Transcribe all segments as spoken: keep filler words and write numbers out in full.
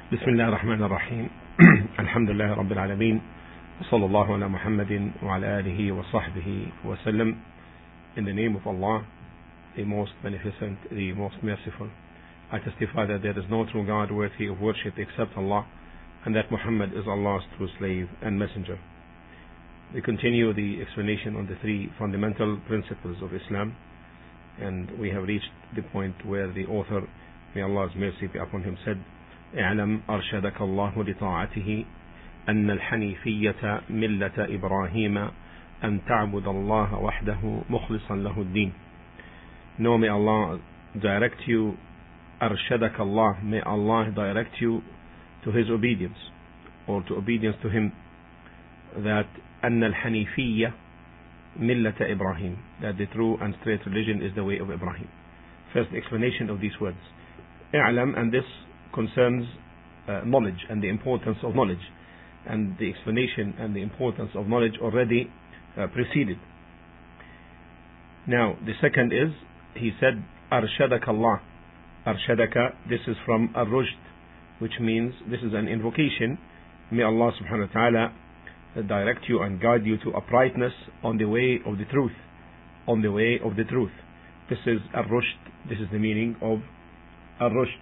بسم الله الرحمن الرحيم الحمد لله رب العالمين وصلى الله على محمد وعلى آله وصحبه وسلم. In the name of Allah, the most beneficent, the most merciful, I testify that there is no true God worthy of worship except Allah, and that Muhammad is Allah's true slave and messenger. We continue the explanation on the three fundamental principles of Islam, and we have reached the point where the author, may Allah's mercy be upon him, said, اعلم أرشدك الله لطاعته أن الحنيفية ملة إبراهيم أن تعبد الله وحده مخلصا له الدين. Know, may Allah direct you, أرشدك الله, may Allah direct you to His obedience, or to obedience to Him, that أن الحنيفية ملة إبراهيم, that the true and straight religion is the way of Ibrahim. First explanation of these words. اعلم, and this concerns uh, knowledge and the importance of knowledge, and the explanation and the importance of knowledge already uh, preceded. Now the second is, he said أرشدك Allah. أرشدك, this is from الرشد, which means this is an invocation. May Allah subhanahu wa ta'ala direct you and guide you to uprightness on the way of the truth, on the way of the truth. This is الرشد, this is the meaning of الرشد.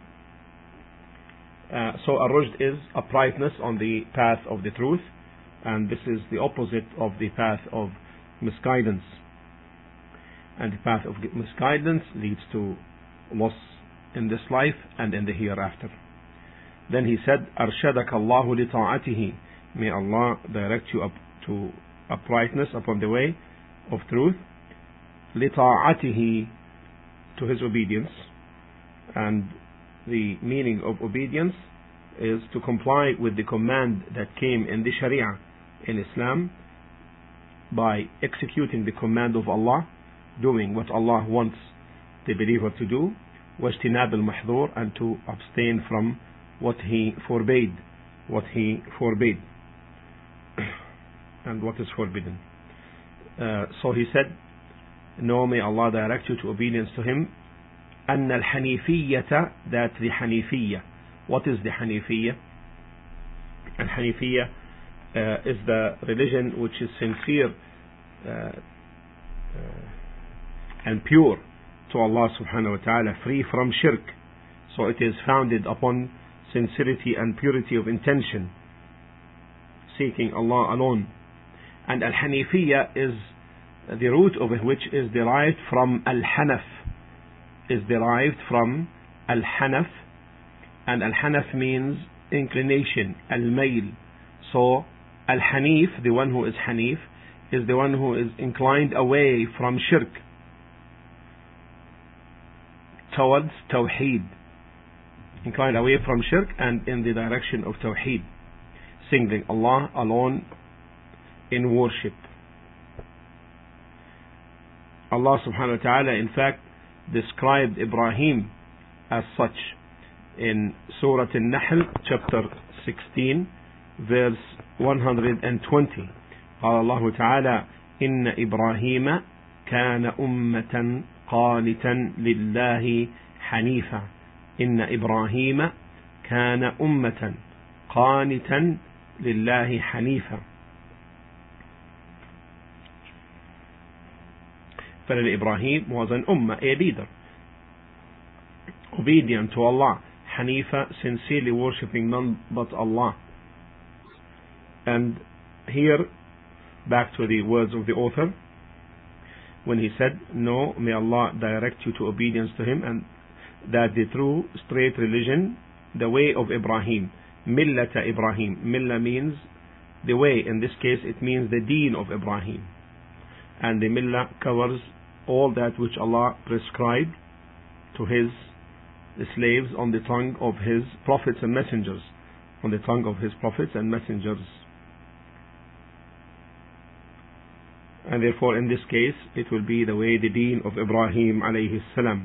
Uh, so ar-rushd is uprightness on the path of the truth, and this is the opposite of the path of misguidance. And the path of misguidance leads to loss in this life and in the hereafter. Then he said, أرشدك الله لطاعته, may Allah direct you up to uprightness upon the way of truth, لطاعته, to His obedience. And the meaning of obedience is to comply with the command that came in the Sharia in Islam by executing the command of Allah, doing what Allah wants the believer to do, واجتناب المحظور, and to abstain from what He forbade, what He forbade, and what is forbidden. Uh, so he said, no, may Allah direct you to obedience to Him. أن الحنيفية, that the Hanifiyya. What is the Hanifiyya? And Hanifiyya uh, is the religion which is sincere uh, uh, and pure to Allah subhanahu wa ta'ala, free from shirk. So it is founded upon sincerity and purity of intention, seeking Allah alone. And Al-Hanifiyya is the root of which is derived from Al-Hanaf, is derived from Al-Hanaf, and Al-Hanaf means inclination, Al-Mail. So Al-Hanif, the one who is Hanif, is the one who is inclined away from shirk towards Tawheed, inclined away from shirk and in the direction of Tawheed, singling Allah alone in worship. Allah subhanahu wa ta'ala in fact described Ibrahim as such in Surah An-Nahl chapter sixteen verse one hundred twenty. قال الله تعالى إن إبراهيم كان أمة قانتا لله حنيفا. إن إبراهيم كان أمة قانتا لله حنيفا. فلن Ibrahim was an ummah, a leader, obedient to Allah, Hanifa, sincerely worshipping none but Allah. And here, back to the words of the author, when he said, no, may Allah direct you to obedience to Him, and that the true straight religion, the way of Ibrahim, millata Ibrahim. Milla means the way, in this case it means the deen of Ibrahim, and the millah covers all that which Allah prescribed to His the slaves on the tongue of His prophets and messengers, on the tongue of His prophets and messengers. And therefore in this case it will be the way, the deen of Ibrahim alayhi salam.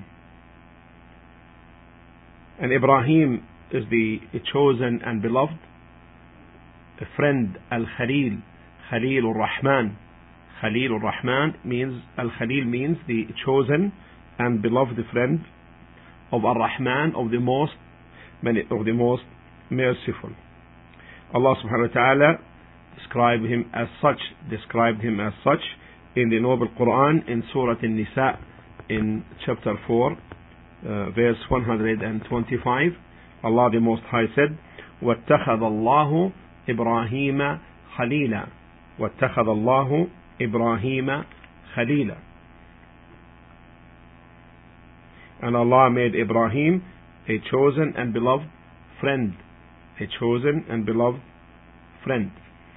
And Ibrahim is the chosen and beloved, a friend, Al-Khalil, Khalil al-Rahman. Khalil al-Rahman means, Al-Khalil means the chosen and beloved friend of Ar-Rahman, of the most, of the most merciful. Allah subhanahu wa ta'ala described him as such, described him as such in the Noble Quran in Surah An-Nisa in chapter four, uh, verse one hundred twenty-five. Allah the Most High said, وَاتَّخَذَ اللَّهُ إِبْرَاهِيمَ خَلِيلًا وَاتَّخَذَ اللَّهُ إِبْرَاهِيمَ خَلِيلًا. And Allah made Ibrahim a chosen and beloved friend. A chosen and beloved friend.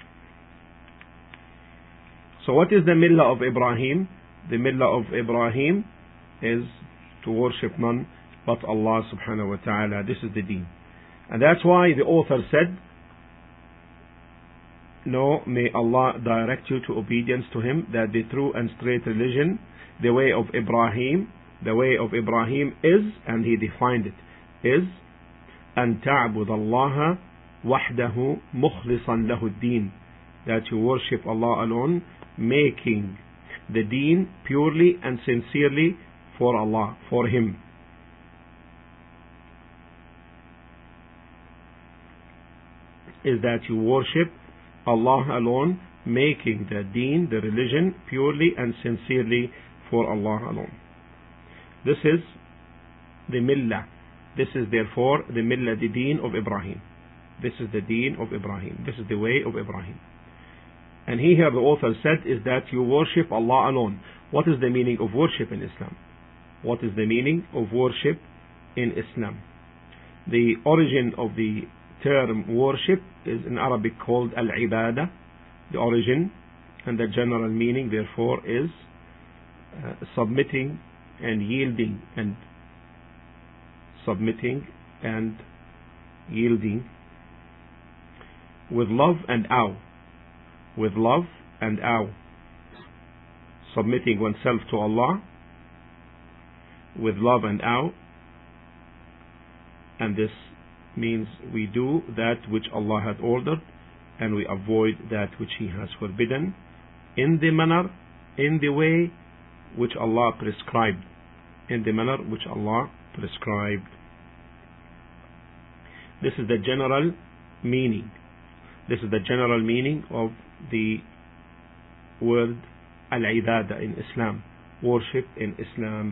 So what is the millah of Ibrahim? The millah of Ibrahim is to worship none but Allah subhanahu wa ta'ala. This is the deen. And that's why the author said, no, may Allah direct you to obedience to Him, that the true and straight religion, the way of Ibrahim, the way of Ibrahim is, and he defined it, is أن تعبد الله وحده مخلصا له الدين, that you worship Allah alone, making the deen purely and sincerely for Allah, for Him. Is that you worship Allah alone, making the deen, the religion, purely and sincerely for Allah alone. This is the millah. This is therefore the millah, the deen of Ibrahim. This is the deen of Ibrahim. This is the way of Ibrahim. And he here, the author said, is that you worship Allah alone. What is the meaning of worship in Islam? What is the meaning of worship in Islam? The origin of the term worship is in Arabic called al-ibadah. The origin and the general meaning therefore is uh, submitting and yielding and submitting and yielding with love and awe, with love and awe, submitting oneself to Allah with love and awe, and this means we do that which Allah had ordered and we avoid that which He has forbidden in the manner, in the way which Allah prescribed, in the manner which Allah prescribed. This is the general meaning. This is the general meaning of the word al-ibadah in Islam, worship in Islam.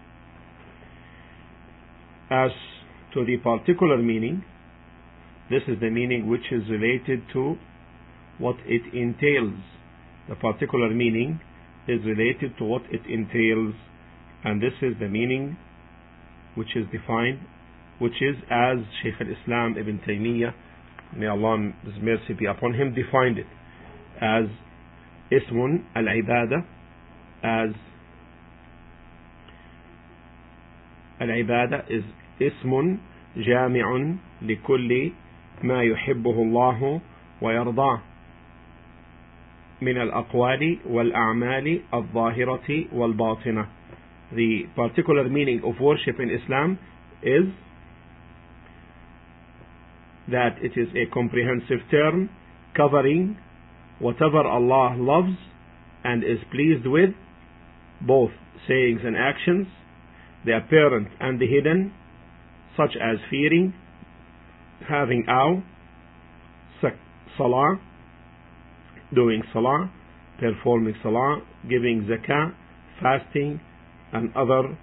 As to the particular meaning, this is the meaning which is related to what it entails. The particular meaning is related to what it entails, and this is the meaning which is defined, which is as Shaykh al-Islam Ibn Taymiyyah, may Allah's mercy be upon him, defined it as ismun al-ibadah, as al-ibadah is ismun jami'un likulli ma yuhibbuhu Allah wa yardah min al-aqwali wal-a'mali al-zahirati wal-batinah. The particular meaning of worship in Islam is that it is a comprehensive term covering whatever Allah loves and is pleased with, both sayings and actions, the apparent and the hidden, such as fearing, having awe, salah, doing salah, performing salah, giving zakah, fasting, and other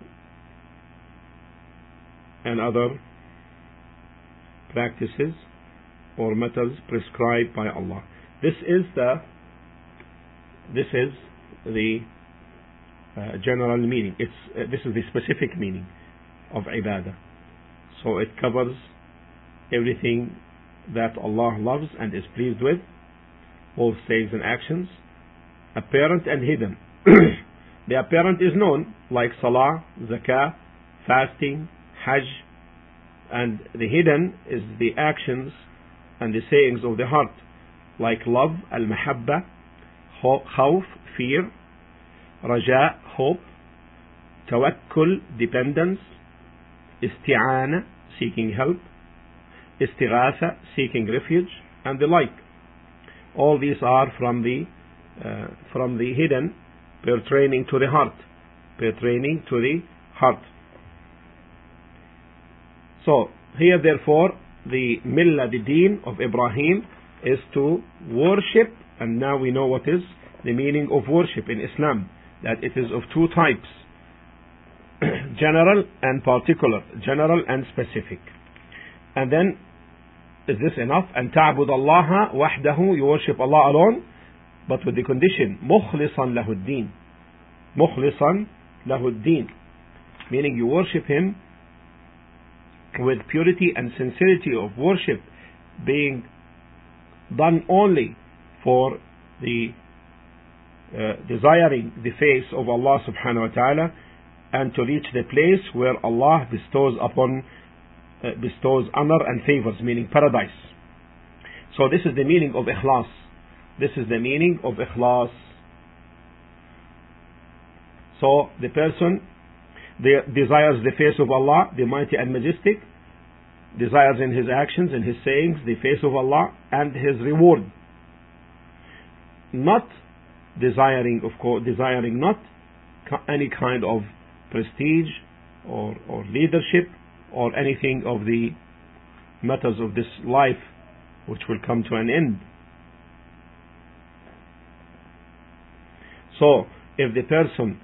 and other practices or methods prescribed by Allah. This is the this is the uh, general meaning. It's uh, this is the specific meaning of ibadah. So it covers everything that Allah loves and is pleased with, both sayings and actions, apparent and hidden. The apparent is known, like salah, zakah, fasting, hajj, and the hidden is the actions and the sayings of the heart, like love, al-mahabba, khawf, fear, raja, hope, tawakkul, dependence, isti'ana, seeking help, istighatha, seeking refuge, and the like. All these are from the uh, from the hidden, pertaining to the heart, pertaining to the heart. So here therefore the millah, the deen of Ibrahim is to worship, and now we know what is the meaning of worship in Islam, that it is of two types, general and particular, general and specific. And then, is this enough? And ta'bud Allah wahdahu, you worship Allah alone, but with the condition, mukhlisan lahuddin, mukhlisan lahuddin, meaning you worship Him with purity and sincerity of worship, being done only for the uh, desiring the face of Allah subhanahu wa ta'ala, and to reach the place where Allah bestows upon uh, bestows honor and favors, meaning paradise. So this is the meaning of ikhlas. This is the meaning of ikhlas. So the person de- desires the face of Allah, the mighty and majestic, desires in his actions and his sayings the face of Allah and His reward, not desiring, of course, desiring not any kind of prestige or, or leadership or anything of the matters of this life which will come to an end. So if the person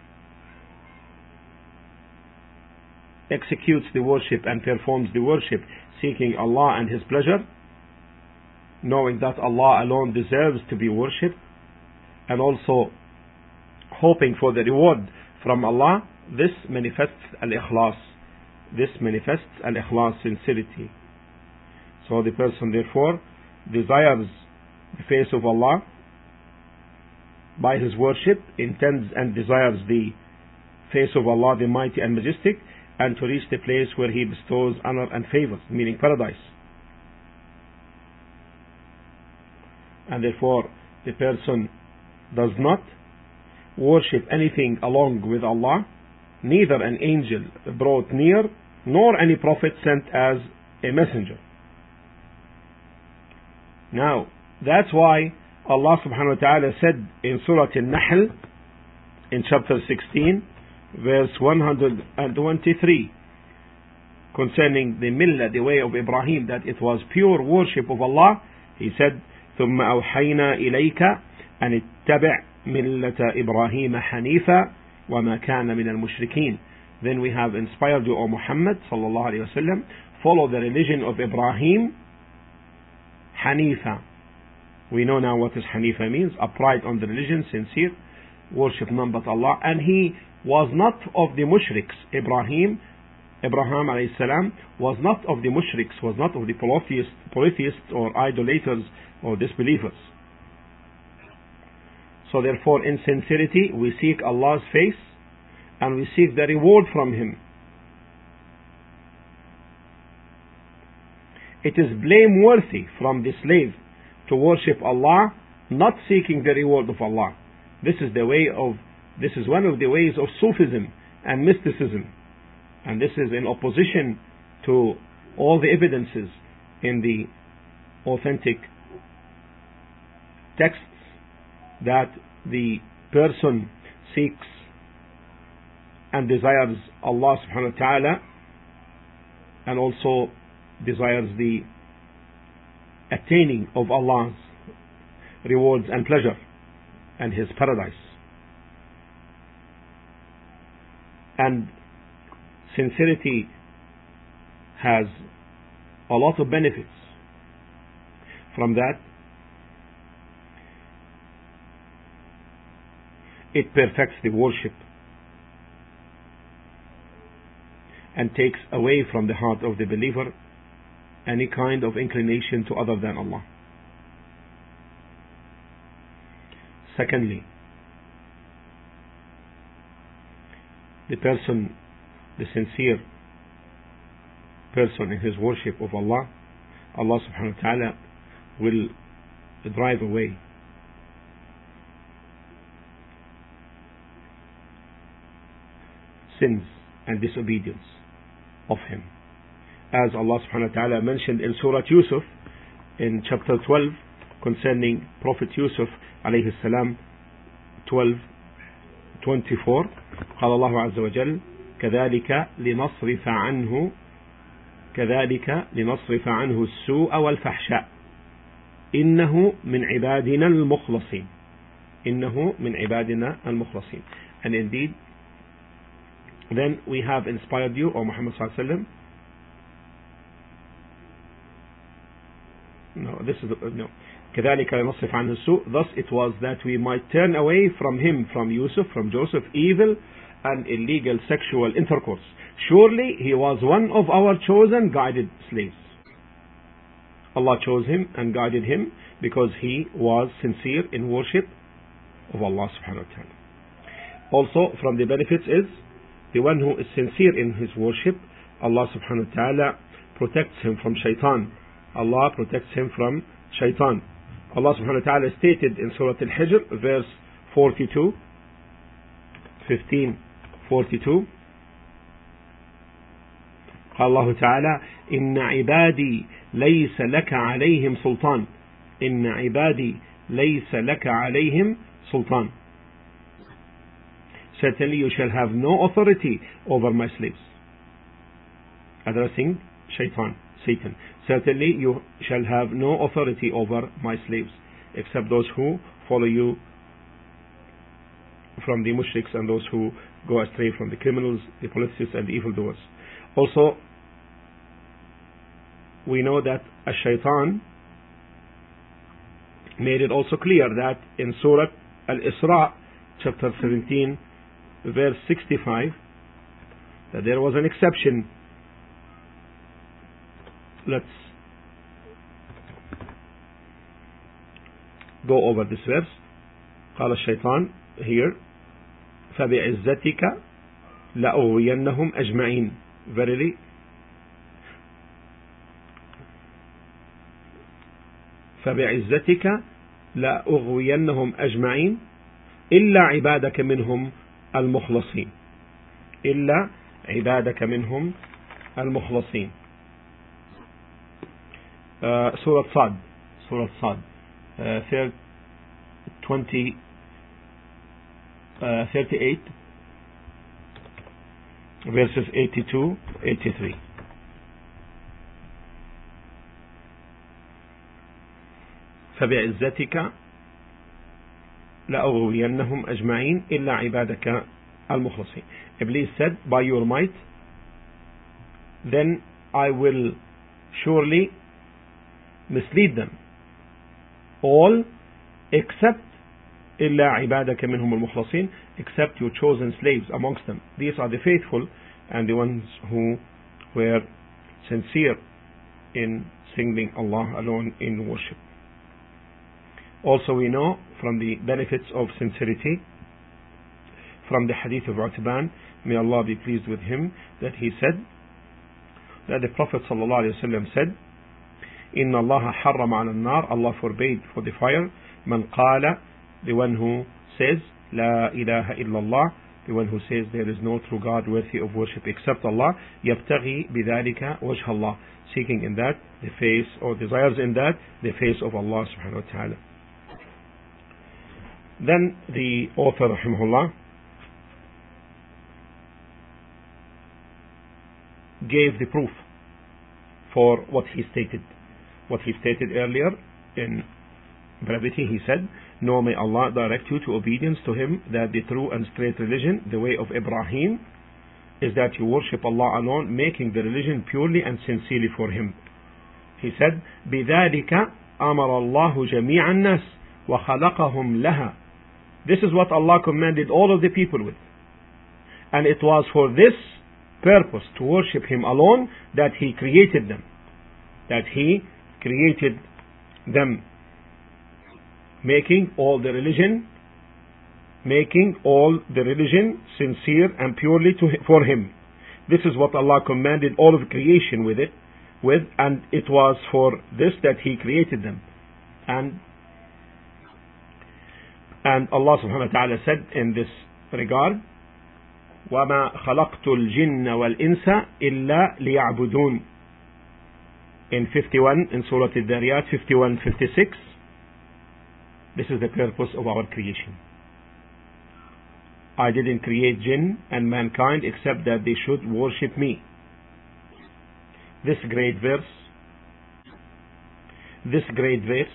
executes the worship and performs the worship seeking Allah and His pleasure, knowing that Allah alone deserves to be worshipped, and also hoping for the reward from Allah, this manifests al-ikhlas. This manifests al-ikhlas, sincerity. So the person therefore desires the face of Allah by his worship, intends and desires the face of Allah, the mighty and majestic, and to reach the place where He bestows honor and favors, meaning paradise. And therefore the person does not worship anything along with Allah, neither an angel brought near, nor any prophet sent as a messenger. Now, that's why Allah subhanahu wa ta'ala said in Surah An-Nahl, in chapter sixteen, verse one hundred twenty-three, concerning the millah, the way of Ibrahim, that it was pure worship of Allah. He said, ثُمَّ أَوْحَيْنَا إِلَيْكَ أَنِ اتَّبِعْ مِلَّةَ إِبْرَاهِيمَ حَنِيفًا وَمَا كَانَ مِنَ الْمُشْرِكِينَ. Then we have inspired you, O Muhammad sallallahu alayhi wa sallam, follow the religion of Ibrahim, Hanifa. We know now what is Hanifa means, upright on the religion, sincere, worship none but Allah. And he was not of the mushriks. Ibrahim, Abraham alayhi salam, was not of the mushriks, was not of the polytheists, polytheists or idolaters or disbelievers. So therefore, in sincerity, we seek Allah's face and we seek the reward from Him. It is blameworthy from the slave to worship Allah, not seeking the reward of Allah. This is the way of, this is one of the ways of Sufism and mysticism. And this is in opposition to all the evidences in the authentic texts that the person seeks and desires Allah subhanahu wa ta'ala, and also desires the attaining of Allah's rewards and pleasure and His paradise. And sincerity has a lot of benefits. From that, it perfects the worship and takes away from the heart of the believer any kind of inclination to other than Allah. Secondly, the person, the sincere person in his worship of Allah, Allah subhanahu wa ta'ala will drive away sins and disobedience of him. As Allah subhanahu wa ta'ala mentioned in Surah Yusuf in chapter twelve concerning Prophet Yusuf alayhi salam, twelve twenty-four, قال الله عز وجل كذلك لنصرف عنه كذلك لنصرف عنه السوء والفحشاء إنه من عبادنا المخلصين إنه من عبادنا المخلصين. And indeed, then we have inspired you, O Muhammad sallallahu alaihi wasallam. No, this is no. كذلك لنصرف عنه السوء. Thus it was that we might turn away from him, from Yusuf, from Joseph, evil and illegal sexual intercourse. Surely he was one of our chosen guided slaves. Allah chose him and guided him because he was sincere in worship of Allah subhanahu wa ta'ala. Also from the benefits is the one who is sincere in his worship, Allah subhanahu wa ta'ala protects him from shaitan. Allah protects him from shaitan. Allah subhanahu wa ta'ala stated in Surah Al-Hijr verse forty-two, fifteen forty-two, قال الله تعالى إن عبادي ليس لك عليهم سلطان إن عبادي ليس لك عليهم سلطان. Certainly you shall have no authority over my slaves. Addressing shaitan, Satan. Certainly you shall have no authority over my slaves except those who follow you from the mushriks and those who go astray from the criminals, the politicians and the evildoers. Also, we know that Ash-Shaytan made it also clear that in Surah Al-Isra, chapter seventeen, verse sixty-five, that there was an exception. Let's go over this verse. قال الشيطان here فبعزتك لأغوينهم أجمعين. Verily, فبعزتك لأغوينهم أجمعين إلا عبادك منهم المخلصين إلا عبادك منهم المخلصين. uh, Surah Sad Surah Sad uh, twenty, uh, thirty-eight verses eighty-two eighty-three. فبعزتك لأغوينهم أجمعين إلا عبادك المخلصين. Iblis said, by your might, then I will surely mislead them all except إلا عبادك منهم المخلصين, except your chosen slaves amongst them. These are the faithful and the ones who were sincere in singling Allah alone in worship. Also we know from the benefits of sincerity from the hadith of Utban, may Allah be pleased with him, that he said that the Prophet ﷺ said, إن الله حرم على النار, Allah forbade for the fire, من قال, the one who says لا إله إلا الله, the one who says there is no true God worthy of worship except Allah, يبتغي بذلك وجه الله, seeking in that the face, or desires in that the face of Allah subhanahu wa ta'ala. Then the author rahimahullah gave the proof for what he stated. What he stated earlier in brevity, he said, "Know may Allah direct you to obedience to Him, that the true and straight religion, the way of Ibrahim, is that you worship Allah alone, making the religion purely and sincerely for Him." He said, بِذَلِكَ أَمَرَ اللَّهُ جَمِيعَ النَّاسِ وَخَلَقَهُمْ لَهَا. This is what Allah commanded all of the people with. And it was for this purpose, to worship Him alone, that He created them. That He created them. Making all the religion, making all the religion sincere and purely to, for Him. This is what Allah commanded all of creation with it, with, and it was for this that He created them. And and Allah subhanahu wa ta'ala said in this regard, وَمَا خَلَقْتُ الْجِنَّ وَالْإِنسَ إِلَّا لِيَعْبُدُونَ. In fifty-one, in Surah Al-Dariyat, fifty-one fifty-six, this is the purpose of our creation. I didn't create jinn and mankind except that they should worship me. this great verse, this great verse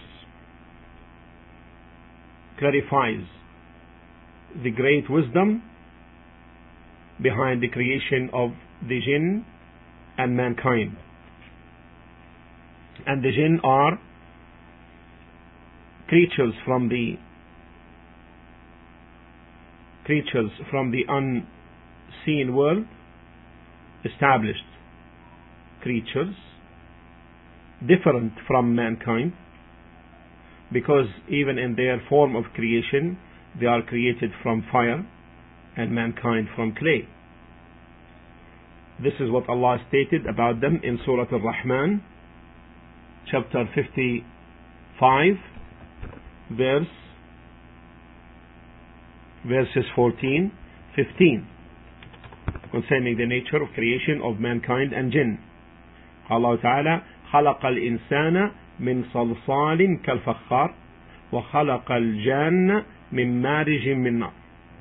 clarifies the great wisdom behind the creation of the jinn and mankind. And the jinn are creatures from the creatures from the unseen world, established creatures, different from mankind, because even in their form of creation they are created from fire and mankind from clay. This is what Allah stated about them in Surah Al-Rahman, chapter fifty-five, verse verses fourteen, fifteen, concerning the nature of creation of mankind and jinn. Allah Ta'ala خلق الإنسان من صلصال كالفخار وخلق الجان من مارج من نار.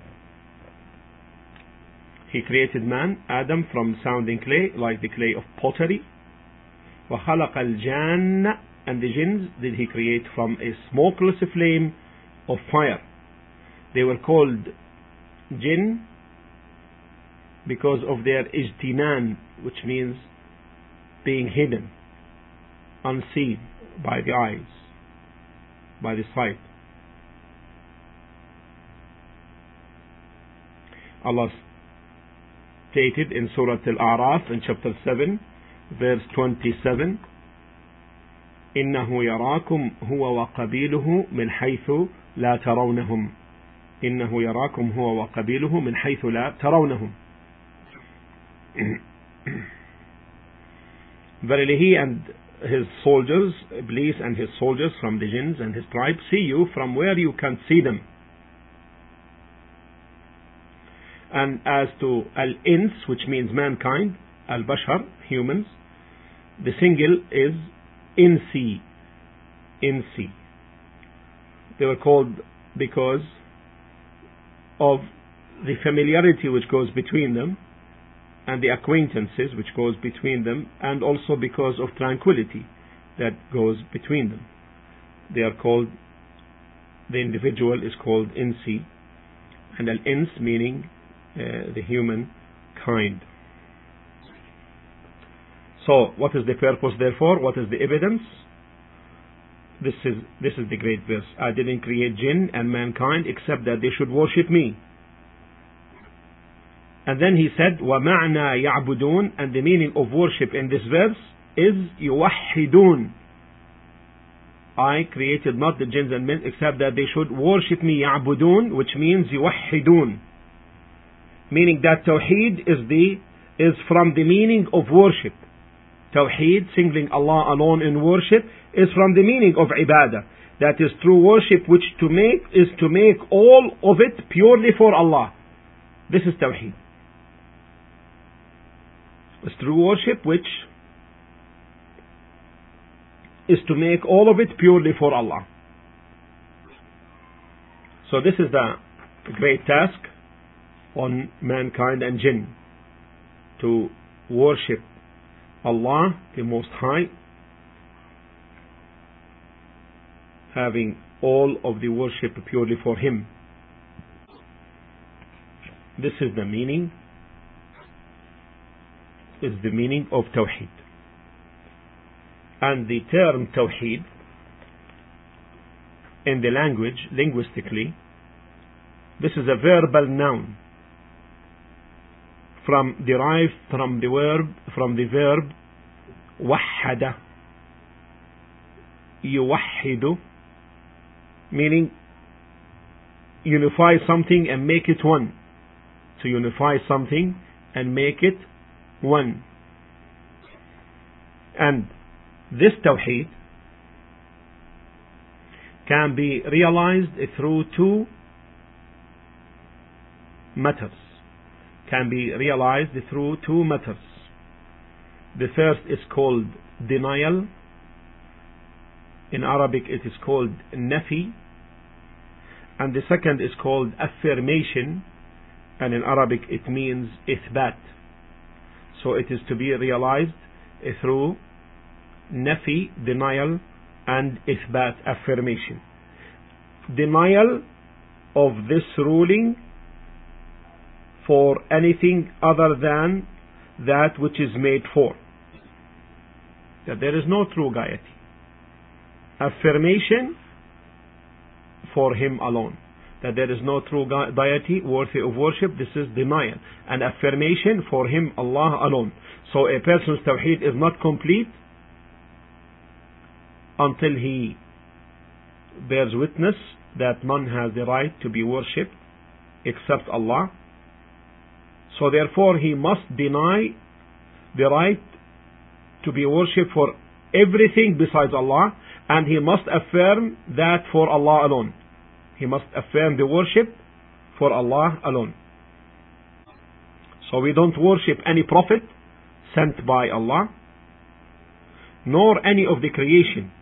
He created man, Adam, from sounding clay, like the clay of pottery. وخلق الجان, and the jinns did he create from a smokeless flame of fire. They were called jinn because of their ijtinan, which means being hidden, unseen by the eyes, by the sight. Allah stated in Surah Al-A'raf in chapter seven, verse twenty-seven, إِنَّهُ يَرَاكُمْ هُوَ وَقَبِيلُهُ مِنْ حَيْثُ لَا تَرَوْنَهُمْ إِنَّهُ يَرَاكُمْ هُوَ وَقَبِيلُهُ مِنْ حَيْثُ لَا تَرَوْنَهُمْ. Verily he and his soldiers, Iblis and his soldiers from the jinns and his tribe, see you from where you can't see them. And as to al-ins, which means mankind, al-bashar, humans, the single is insi, insi. They were called because of the familiarity which goes between them, and the acquaintances which goes between them, and also because of tranquility that goes between them. They are called, the individual is called insi, and al-ins meaning uh, the human kind. So what is the purpose therefore? What is the evidence? This is this is the great verse. I didn't create jinn and mankind except that they should worship me. And then he said, وَمَعْنَا يَعْبُدُونَ, and the meaning of worship in this verse is يُوَحِّدُونَ. I created not the jinns and men except that they should worship me, يَعْبُدُونَ, which means يُوَحِّدُونَ, meaning that Tawheed is the is from the meaning of worship. Tawheed, singling Allah alone in worship, is from the meaning of ibadah. That is true worship, which to make is to make all of it purely for Allah. This is Tawheed. It's true worship, which is to make all of it purely for Allah. So this is the great task on mankind and jinn, to worship Allah the Most High, having all of the worship purely for Him. This is the meaning is the meaning of Tawheed. And the term Tawheed in the language, linguistically, this is a verbal noun from derived from the verb from the verb wahada, yuwahhidu, meaning unify something and make it one. To unify something and make it one. And this Tawheed can be realized through two methods. Can be realized through two methods. The first is called denial. In Arabic it is called nafi. And the second is called affirmation. And in Arabic it means ithbat. So it is to be realized through nafi, denial, and ithbat, affirmation. Denial of this ruling for anything other than that which is made for, that there is no true deity. Affirmation for him alone, that there is no true deity worthy of worship. This is denial. And affirmation for him, Allah alone. So a person's tawheed is not complete until he bears witness that none has the right to be worshipped except Allah. So therefore he must deny the right to be worshipped for everything besides Allah, and he must affirm that for Allah alone. He must affirm the worship for Allah alone. So we don't worship any prophet sent by Allah, nor any of the creation,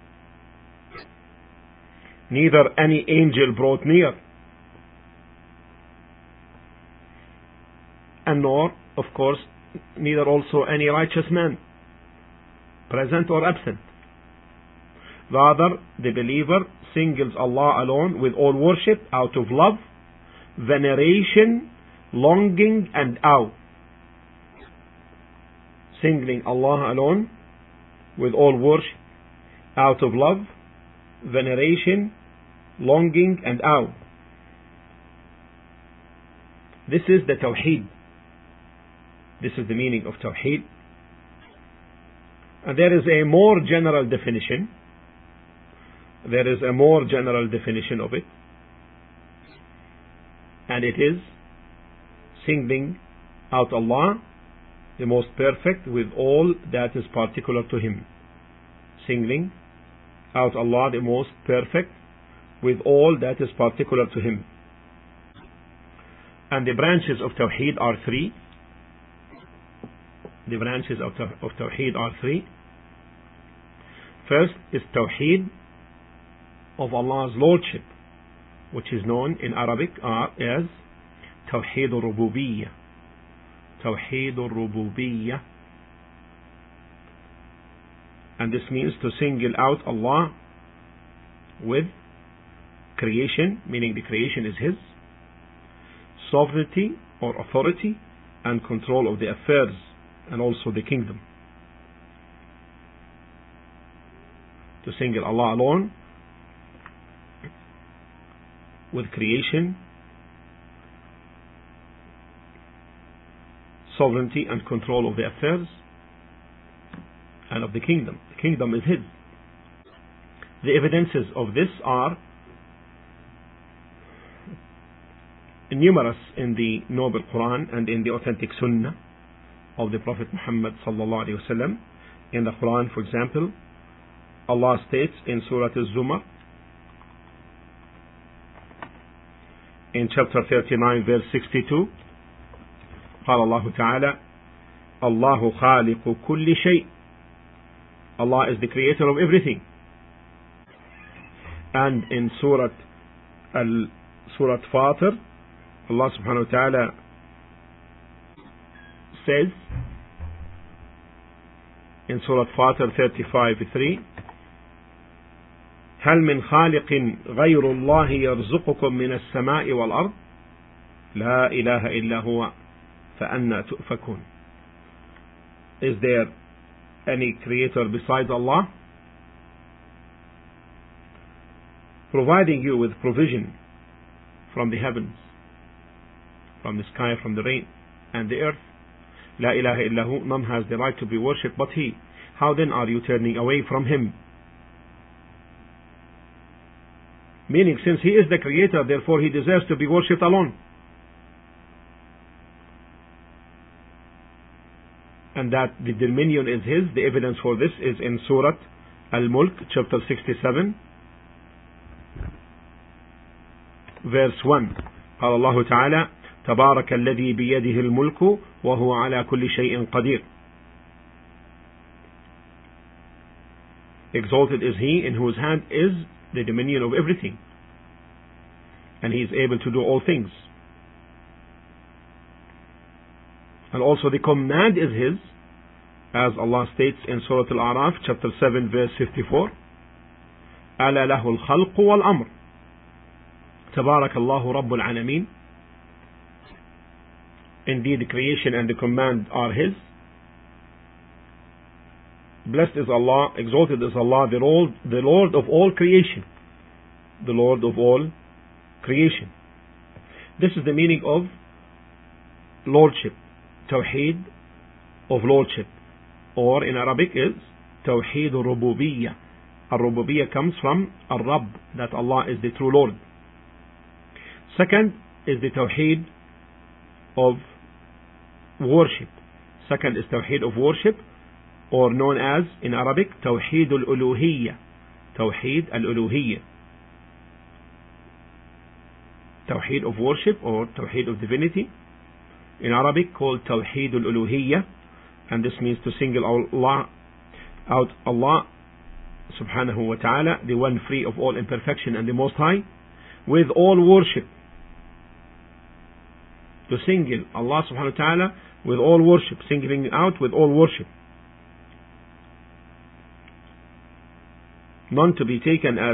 neither any angel brought near, and nor, of course, neither also any righteous man, present or absent. Rather, the believer singles Allah alone with all worship out of love, veneration, longing, and awe. Singling Allah alone with all worship out of love, veneration, longing, and awe. This is the Tawheed. This is the meaning of Tawheed. And there is a more general definition. There is a more general definition of it. And it is singling out Allah, the most perfect, with all that is particular to Him. Singling out Allah, the most perfect, with all that is particular to Him. And the branches of Tawheed are three. The branches of, of Tawheed are three. First is Tawheed of Allah's Lordship, which is known in Arabic as Tawheed al-Rububiyyah. Tawheed al-Rububiyyah. And this means to single out Allah with creation, meaning the creation is His, sovereignty or authority, and control of the affairs, and also the kingdom. To single Allah alone with creation, sovereignty, and control of the affairs and of the kingdom. The kingdom is His. The evidences of this are numerous in the Noble Quran and in the authentic Sunnah of the Prophet Muhammad sallallahu alaihi wasallam. In the Quran, for example, Allah states in Surah Al-Zumar, in chapter thirty-nine, verse sixty-two, قال الله تعالى الله خالق كل شيء. Allah is the creator of everything. And in Surah Al Surah Fatir, Allah subhanahu wa ta'ala says in Surah Fatir thirty-five three, هل من خالق غير الله يرزقكم من السماء والأرض لا إله إلا هو فأنى تؤفكون. Is there any creator besides Allah providing you with provision from the heavens, from the sky, from the rain and the earth? La ilaha illahu, none has the right to be worshipped but He. How then are you turning away from Him? Meaning, since He is the creator, therefore He deserves to be worshipped alone. And that the dominion is His. The evidence for this is in Surah Al-Mulk, chapter sixty-seven, verse one. قال الله تعالى تبارك الذي بيده الملك وهو على كل شيء قدير. Exalted is He in whose hand is the dominion of everything, and He is able to do all things. And also the command is His, as Allah states in Surah Al-A'raf, chapter seven, verse fifty-four, أَلَا لَهُ الْخَلْقُ وَالْأَمْرُ تَبَارَكَ اللَّهُ رَبُّ الْعَالَمِينَ. Indeed, the creation and the command are His. Blessed is Allah, exalted is Allah, the Lord, the Lord of all creation. The Lord of all creation. This is the meaning of Lordship, Tawheed of Lordship, or in Arabic is Tawheed al-Rububiyyah. Al-Rububiyyah comes from Al-Rabb, that Allah is the true Lord. Second is the Tawheed of worship. Second is Tawheed of worship, or known as in Arabic Tawheed al-Uluhiyyah. Tawheed al-Uluhiyyah. Tawheed of worship or Tawheed of divinity. In Arabic called Tawheed al-Uluhiyyah, and this means to single Allah out Allah subhanahu wa ta'ala, the one free of all imperfection and the most high, with all worship. To single Allah subhanahu wa ta'ala with all worship, singling out with all worship. None to be taken as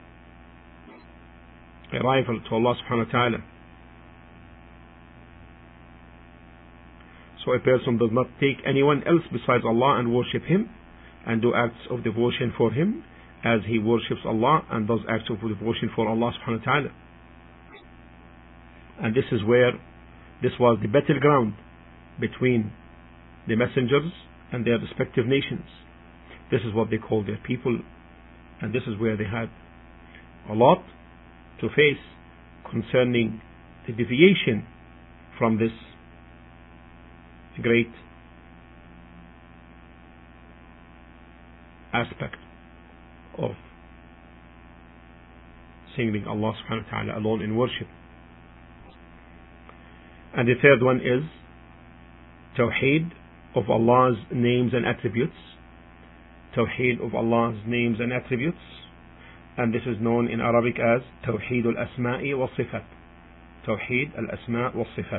a rival to Allah subhanahu wa ta'ala. So a person does not take anyone else besides Allah and worship Him and do acts of devotion for Him as he worships Allah and does acts of devotion for Allah subhanahu wa ta'ala. And this is where this was the battleground between the messengers and their respective nations. This is what they called their people, and this is where they had a lot to face concerning the deviation from this great aspect of singling Allah subhanahu wa ta'ala alone in worship. And the third one is Tawheed of Allah's names and attributes. Tawheed of Allah's names and attributes, and this is known in Arabic as Tawheed al-Asma'i wa Sifat. Tawheed al-Asma' wa Sifat.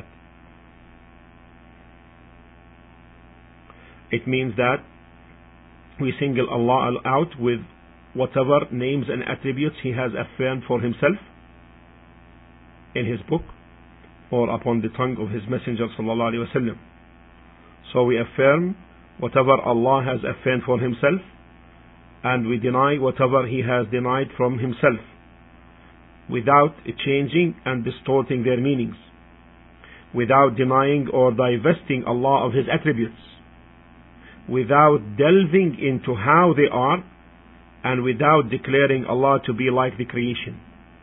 It means that we single Allah out with whatever names and attributes He has affirmed for Himself in His book or upon the tongue of His Messenger sallallahu alaihi wasallam. So we affirm whatever Allah has affirmed for Himself, and we deny whatever He has denied from Himself, without changing and distorting their meanings, without denying or divesting Allah of His attributes, without delving into how they are, and without declaring Allah to be like the creation.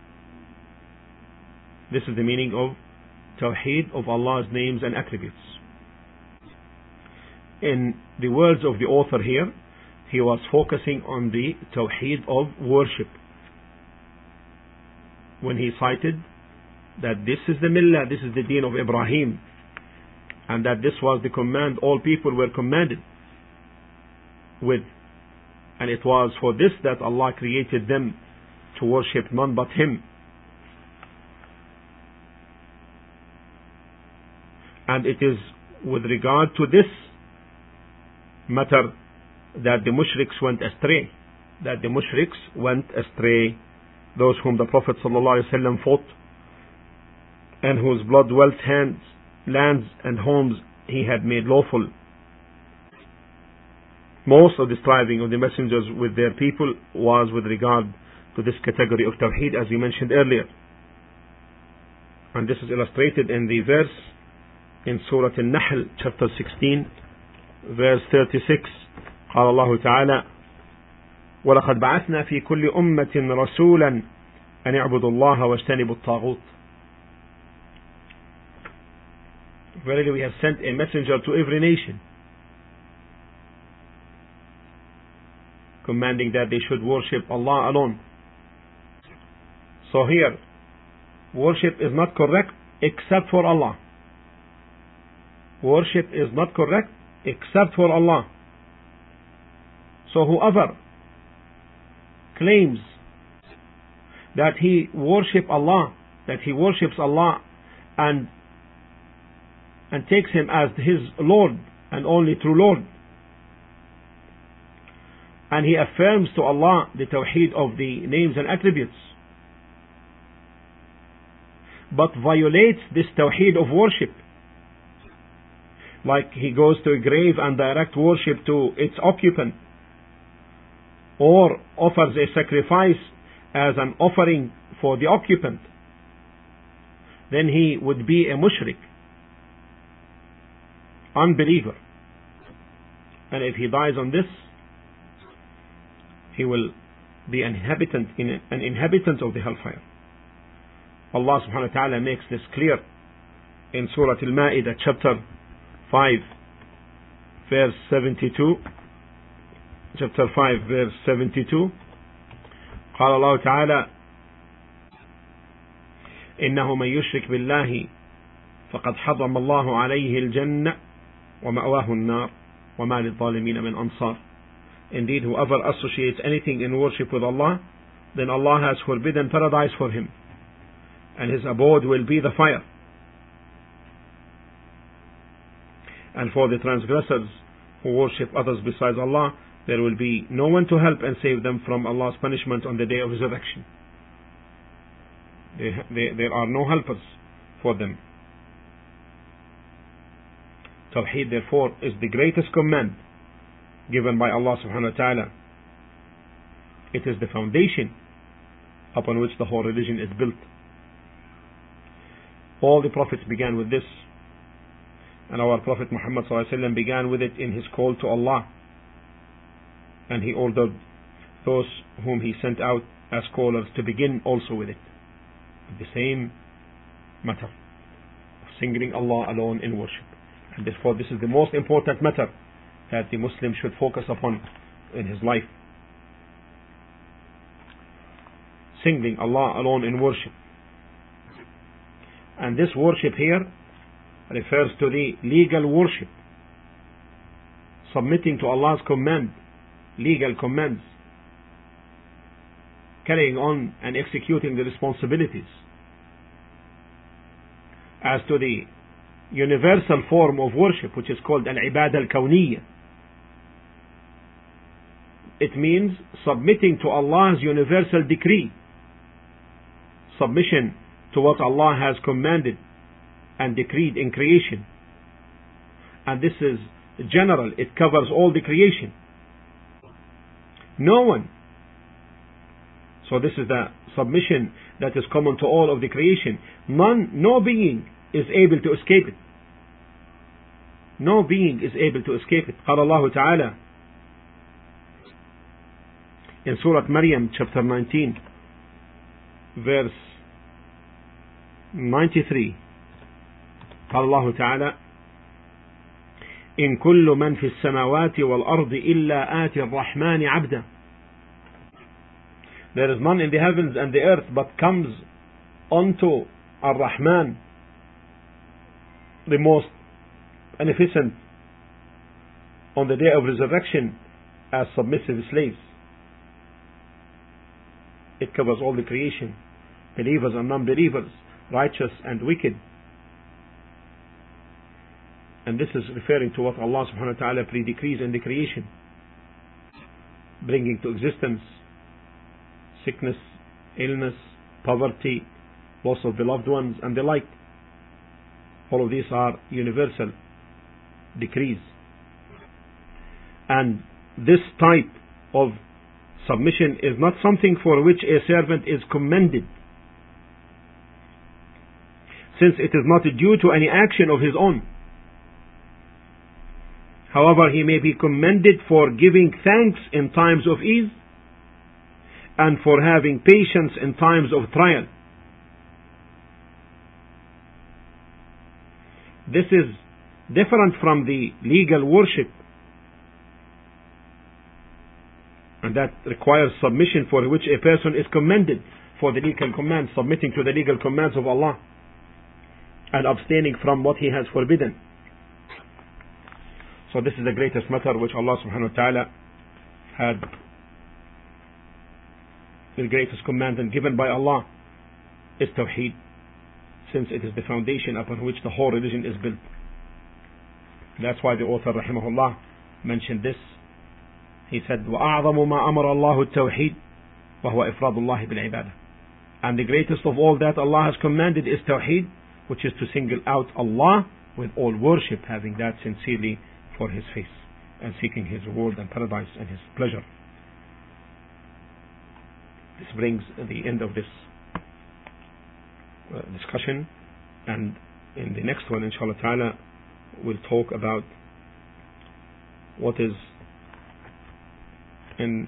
This is the meaning of Tawheed of Allah's names and attributes. In the words of the author here, he was focusing on the Tawheed of worship, when he cited that this is the Millah, this is the Deen of Ibrahim, and that this was the command all people were commanded with, and it was for this that Allah created them, to worship none but Him. And it is with regard to this matter that the mushriks went astray, that the mushriks went astray, those whom the Prophet ﷺ fought, and whose blood, wealth, hands, lands and homes he had made lawful. Most of the striving of the messengers with their people was with regard to this category of Tawheed, as we mentioned earlier. And this is illustrated in the verse in Surah Al-Nahl, chapter sixteen, verse thirty-six. قال الله تعالى: ولقد بعثنا في كل أمة رسولا أن اعبدوا الله واجتنبوا الطاغوت. Verily, we have sent a messenger to every nation, commanding that they should worship Allah alone. So here, worship is not correct except for Allah. Worship is not correct except for Allah. So whoever claims that he worship Allah, that he worships Allah and and takes Him as his Lord and only true Lord, and he affirms to Allah the tawheed of the names and attributes, but violates this tawheed of worship, like he goes to a grave and direct worship to its occupant, or offers a sacrifice as an offering for the occupant, then he would be a mushrik, unbeliever. And if he dies on this, he will be an inhabitant, in an inhabitant of the hellfire. Allah subhanahu wa ta'ala makes this clear in Surah Al-Ma'idah chapter five verse seventy-two. Chapter five verse seventy-two. قال الله تعالى إنه من يشرك بالله فقد حرم الله عليه الجنة ومأواه النار وما للظالمين من أنصار. Indeed, whoever associates anything in worship with Allah, then Allah has forbidden paradise for him, and his abode will be the fire. And for the transgressors who worship others besides Allah, there will be no one to help and save them from Allah's punishment on the day of resurrection. They, they, there are no helpers for them. Tawheed, therefore, is the greatest command given by Allah subhanahu wa ta'ala. It is the foundation upon which the whole religion is built. All the prophets began with this, and our Prophet Muhammad sallallahu alaihi wasallam began with it in his call to Allah, and he ordered those whom he sent out as callers to begin also with it, with the same matter of singling Allah alone in worship. And therefore this is the most important matter that the Muslim should focus upon in his life. Singling Allah alone in worship. And this worship here refers to the legal worship, submitting to Allah's command, legal commands, carrying on and executing the responsibilities. As to the universal form of worship, which is called al-ibadah al-kawniyya, it means submitting to Allah's universal decree, submission to what Allah has commanded and decreed in creation. And this is general, it covers all the creation. No one. So this is the submission that is common to all of the creation. None, no being is able to escape it. No being is able to escape it. قال الله تعالى in Surah Maryam chapter nineteen verse ninety-three. قال الله تعالى إن كل من في السماوات والأرض إلا آتي الرحمن عبدا. There is none in the heavens and the earth but comes unto Ar-Rahman, the most beneficent, on the day of resurrection as submissive slaves. It covers all the creation, believers and non-believers, righteous and wicked. And this is referring to what Allah subhanahu wa ta'ala pre-decrees in the creation, bringing to existence sickness, illness, poverty, loss of beloved ones, and the like. All of these are universal decrees. And this type of submission is not something for which a servant is commended, since it is not due to any action of his own. However, he may be commended for giving thanks in times of ease and for having patience in times of trial. This is different from the legal worship, and that requires submission, for which a person is commended for the legal commands, submitting to the legal commands of Allah and abstaining from what He has forbidden. So this is the greatest matter which Allah subhanahu wa ta'ala had, the greatest command and given by Allah is Tawheed, since it is the foundation upon which the whole religion is built. That's why the author rahimahullah mentioned this He said, وَأَعْظَمُ مَا أَمَرَ اللَّهُ التَّوْحِيدُ وَهُوَ إِفْرَادُ اللَّهِ بِالْعِبَادَةِ. And the greatest of all that Allah has commanded is Tawheed, which is to single out Allah with all worship, having that sincerely for His face, and seeking His reward and paradise and His pleasure. This brings the end of this uh, discussion, and in the next one, inshallah ta'ala, we'll talk about what is in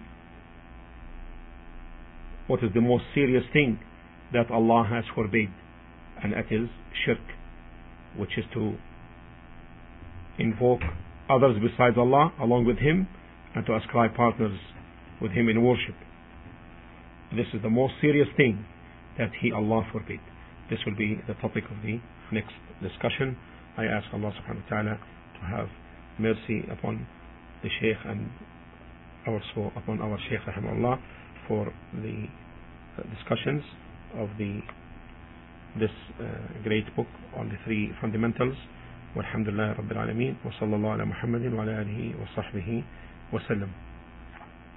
what is the most serious thing that Allah has forbade, and that is shirk, which is to invoke others besides Allah along with Him, and to ascribe partners with Him in worship. This is the most serious thing that He, Allah, forbade. This will be the topic of the next discussion. I ask Allah subhanahu wa ta'ala to have mercy upon the Shaykh, and also upon our Shaykh rahimahullah, for the discussions of the this uh, great book on the three fundamentals. Walhamdulillah Rabbil Alameen, wa sallallahu ala Muhammadin wa ala alihi wa sahbihi wa sallam.